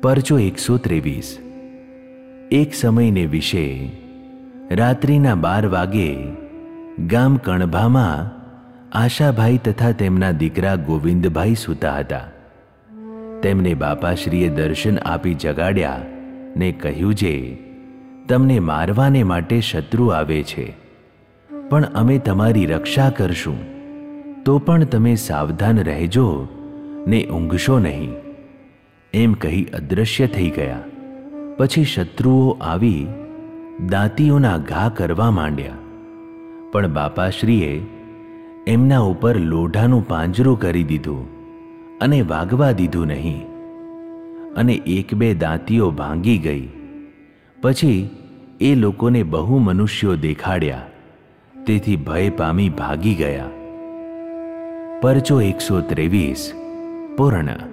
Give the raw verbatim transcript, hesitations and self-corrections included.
પરચો એકસો ત્રેવીસ. એક સમયને વિશે રાત્રિના બાર વાગે ગામ કણભામાં આશાભાઈ તથા તેમના દીકરા ગોવિંદભાઈ સૂતા હતા. તેમને બાપાશ્રીએ દર્શન આપી જગાડ્યા ને કહ્યું, જે તમને મારવાને માટે શત્રુ આવે છે, પણ અમે તમારી રક્ષા કરશું, તો પણ તમે સાવધાન રહેજો ને ઊંઘશો નહીં, એમ કહી અદૃશ્ય થઈ ગયા. પછી શત્રુઓ આવી દાંતીઓના ઘા કરવા માંડ્યા, પણ બાપાશ્રીએ એમના ઉપર લોઢાનું પાંજરું કરી દીધું અને વાગવા દીધું નહીં, અને એક બે દાંતીઓ ભાંગી ગઈ. પછી એ લોકોને બહુ મનુષ્યો દેખાડ્યા, તેથી ભય પામી ભાગી ગયા. પરચો એકસો ત્રેવીસ પૂર્ણ.